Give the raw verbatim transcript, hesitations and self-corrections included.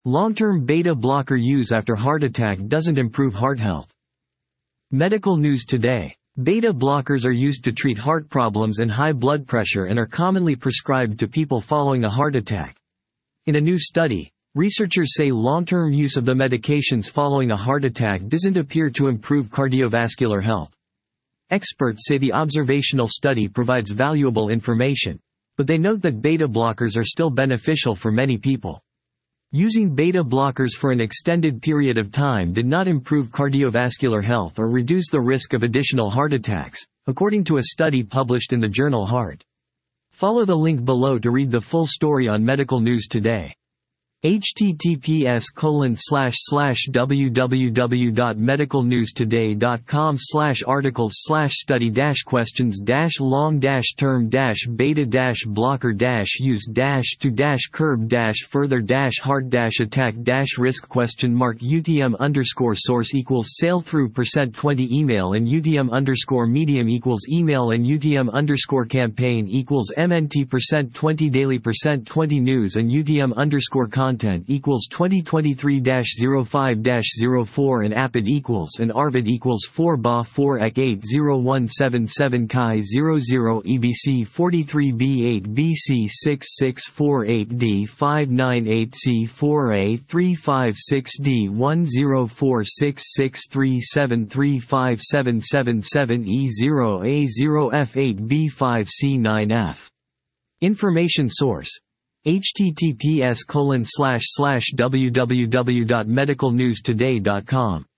Long-term beta blocker use after heart attack doesn't improve heart health. Medical news today. Beta blockers are used to treat heart problems and high blood pressure and are commonly prescribed to people following a heart attack. In a new study, researchers say long-term use of the medications following a heart attack doesn't appear to improve cardiovascular health. Experts say the observational study provides valuable information, but they note that beta blockers are still beneficial for many people. Using beta blockers for an extended period of time did not improve cardiovascular health or reduce the risk of additional heart attacks, according to a study published in the journal Heart. Follow the link below to read the full story on Medical News Today. https colon slash slash www.medicalnewstoday.com slash articles slash study dash questions dash long dash term dash beta dash blocker dash use dash to dash curb dash further dash heart dash attack dash risk question mark UTM underscore source equals sail through percent twenty email and UTM underscore medium equals email and UTM underscore campaign equals MNT percent twenty daily percent twenty news and UTM underscore content Content equals twenty twenty-three dash oh five dash oh four and Apid equals and Arvid equals four ba four ek eight zero one seven seven chi zero zero E B C forty-three B eight B C six six four eight D five nine eight C four A three five six D one zero four six six three seven three five seven seven seven E zero A zero F eight B five C nine F. Information source. https colon slash slash www.medicalnewstoday.com